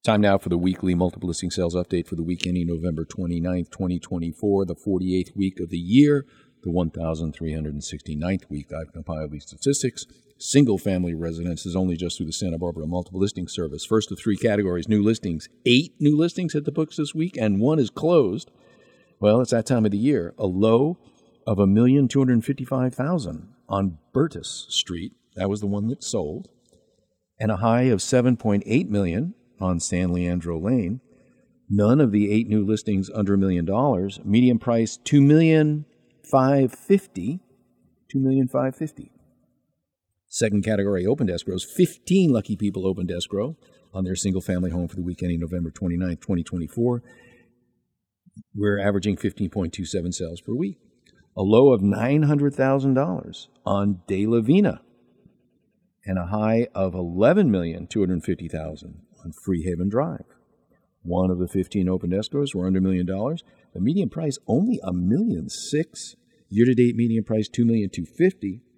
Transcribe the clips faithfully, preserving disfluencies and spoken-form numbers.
Time now for the weekly multiple listing sales update for the week ending November twenty-ninth, twenty twenty-four, the forty-eighth week of the year, the one thousand three hundred sixty-ninth week. I've compiled these statistics. Single-family residences only just through the Santa Barbara Multiple Listing Service. First of three categories, new listings. Eight new listings hit the books this week, and one is closed. Well, it's that time of the year. A low of one million two hundred fifty-five thousand dollars on Burtis Street. That was the one that sold. And a high of seven point eight million dollars on San Leandro Lane. None of the eight new listings under a million dollars. Median price two million five hundred fifty dollars. two million five hundred fifty dollars. Second category, opened escrows. fifteen lucky people opened escrow on their single-family home for the week ending November twenty-ninth, twenty twenty-four. We're averaging fifteen point two seven sales per week. A low of nine hundred thousand dollars on De La Vina, and a high of eleven million two hundred fifty thousand dollars on Freehaven Drive. One of the fifteen opened escrows were under a million dollars. The median price only a million six. Year-to-date median price two million two hundred fifty thousand dollars.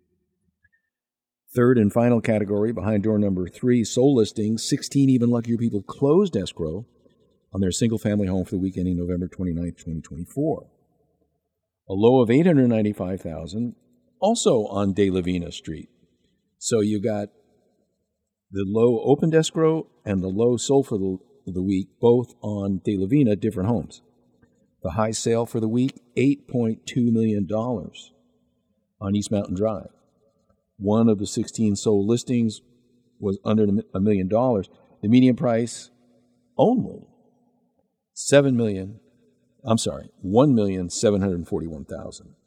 Third and final category, behind door number three, sold listings. sixteen even luckier people closed escrow on their single-family home for the week ending November twenty-ninth, twenty twenty-four. A low of eight hundred ninety-five thousand dollars, also on De La Vina Street. So you got the low opened escrow and the low sold for the, the week, both on De La Vina, different homes. The high sale for the week, eight point two million dollars on East Mountain Drive. One of the sixteen sold listings was under a million dollars. The median price only seven million dollars. I'm sorry, one million seven hundred forty-one thousand dollars.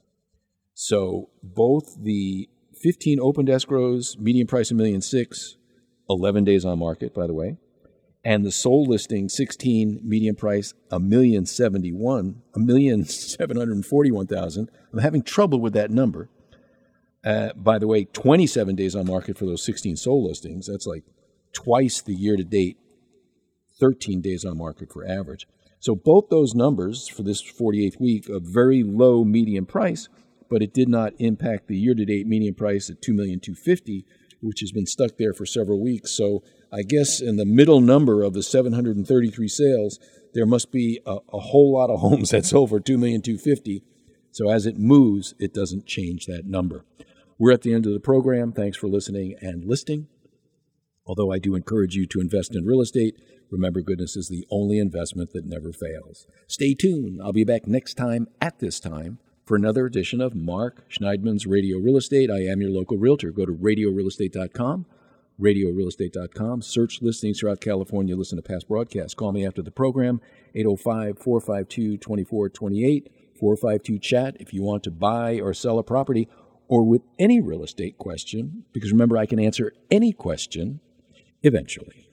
So both the fifteen opened escrows, median price a million six, eleven days on market, by the way, and the sold listing, sixteen, median price a million seventy-one, a million seven hundred forty-one thousand. I'm having trouble with that number. Uh, by the way, twenty-seven days on market for those sixteen sold listings. That's like twice the year-to-date, thirteen days on market for average. So both those numbers for this forty-eighth week, a very low median price, but it did not impact the year-to-date median price at two million two hundred fifty thousand dollars, which has been stuck there for several weeks. So I guess in the middle number of the seven hundred thirty-three sales, there must be a, a whole lot of homes that sold for two million two hundred fifty thousand dollars. So as it moves, it doesn't change that number. We're at the end of the program. Thanks for listening and listening. Although I do encourage you to invest in real estate, remember, goodness is the only investment that never fails. Stay tuned. I'll be back next time at this time for another edition of Mark Schneidman's Radio Real Estate. I am your local realtor. Go to radio real estate dot com, radio real estate dot com. Search listings throughout California. Listen to past broadcasts. Call me after the program, eight oh five, four five two, two four two eight, four five two, chat if you want to buy or sell a property or with any real estate question, because remember, I can answer any question eventually.